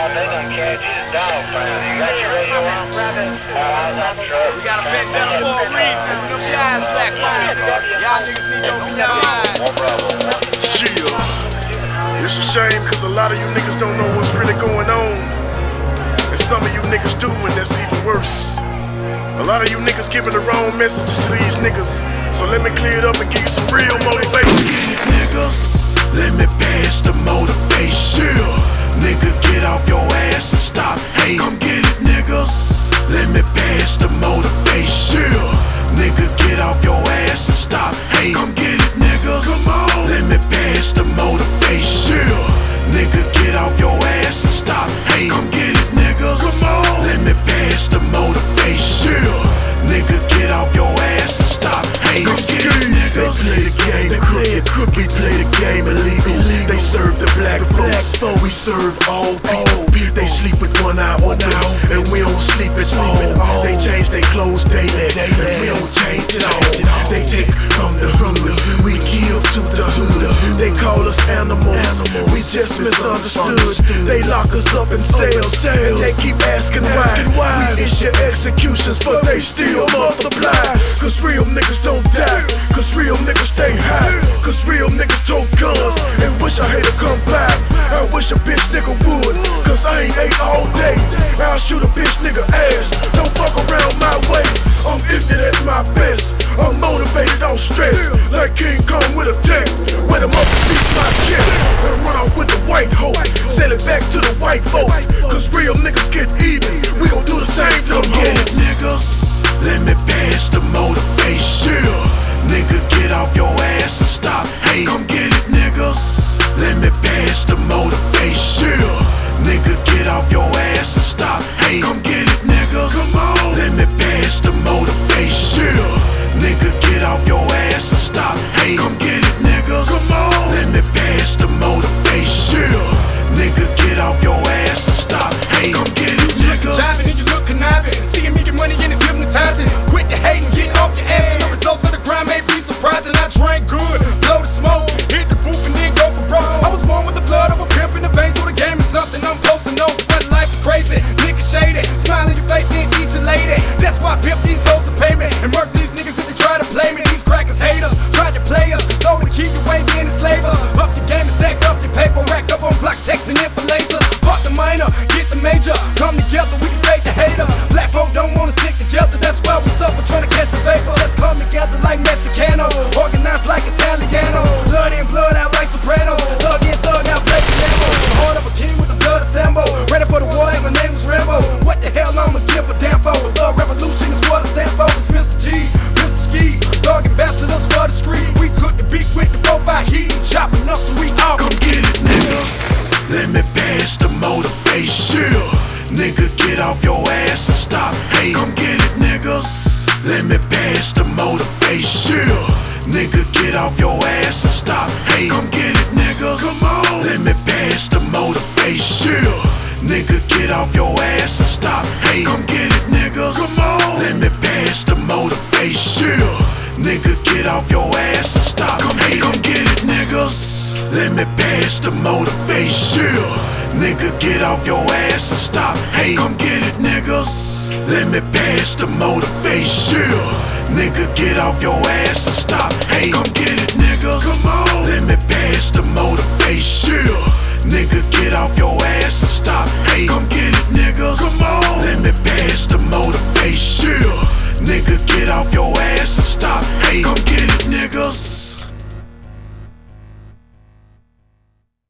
they done catch his dog found. You got your radio on? We got a vendetta for a reason. When them guys back on, y'all niggas need to open your eyes. Yeah. It's a shame cause a lot of you niggas don't know what's really going on. And some of you niggas do, and that's even worse. A lot of you niggas giving the wrong messages to these niggas. So let me clear it up and give you some real motivation. Get it, niggas. Let me pass the motivation. Nigga, get off your ass and stop. Hey, come get it, niggas. Let me pass the motivation. Nigga, get off your ass and stop. Hey, come get it, niggas. Come on. Let me pass the motivation. Nigga, get off your ass and stop. Hey, come get it, niggas. Come on. Let me pass the motivation. Nigga, get off your ass and stop. Hey, come get it, niggas. They play the game, they play it crooked, play the game illegal. They serve the black folks, we serve all people. They sleep with one eye open, and we don't sleep at all. They change their clothes daily, and we don't change it all. They take from the hood, we give to the hood. They call us animals, we just misunderstood. They lock us up in cells, and they keep asking why. We issue executions, but they still multiply. Cause real niggas don't die, cause real niggas stay high, cause real niggas tote guns and wish a hater come back. I wish a bitch nigga would, cause I ain't ate all day. I'll shoot a bitch nigga ass, don't fuck around my way. I'm ignorant at my best, I'm motivated, I'm stressed. Like King Kong with a tank, wet him up and beat my chest. And run with the white hoe, send it back to the white folks. Cause real niggas get even, we gon' do the same to them hoes. Get it, niggas, let me pass the motivation. Nigga, get off your ass and stop. Hey, come get it, niggas. Let me pass the motivation. Nigga, get off your ass and stop. Hey, come get it, niggas. Come on. Let me pass the motivation. Nigga, get off your ass and stop. Hey, come get it, niggas. Come on. Let me pass the motivation. Nigga, get off your ass and stop. Hey, come get it, niggas. Driving and you look conniving, seeing me get money and it's hypnotizing. Quit the hating, get off your ass, and the results of the grind may be surprising. I drank good, blow the smoke, hit the roof and then go for broke. I was born with the blood of a pimp in the veins, so the game is something I'm supposed to know. But life is crazy, nigga shady, smile in your face, then eat your lady. That's why I pimp these hoes to pay me, and murk these niggas if they try to play me. These crackers haters, try to play us, so to keep you ain't being a slave. Up the game and stack up your paper, rack up on blocks, texting in for lasers. Fuck the minor, get the major, come together, we can fake the haters. Black folk don't wanna stick together, that's why we suffer trying to catch the vapor. Let's come together like Mexicano, organized like Italiano. Blood in, blood out like Soprano, thug in, thug out, play the Lambo. The heart of a king with the blood of Sambo, ready for the war and my name was Rambo. What the hell I'ma give a damn for? Love revolution is what I stand for. It's Mr. G, Mr. Ski, thug ambassadors for the street. We cook the beat with the 4-5 heat, chopping up so we all come get it, niggas. Let me pass the motivation. Nigga, get off your ass and stop. Hey, come get it, niggas. Let me pass the motivation. Nigga, get off your ass and stop. Hey, come get it, niggas. Come on. Let me pass the motivation. Nigga, get off your ass and stop. Hey, come get it, niggas. Come on. Let me pass the motivation. Nigga, get off your ass and stop. Hey, come get it, niggas. Let me pass the motivation. Nigga, get off your ass and stop. Hey, come get it, niggas. Let me pass the motivation. Nigga, get off your ass and stop. Hey, come get it, niggas. Come on. Let me pass the motivation.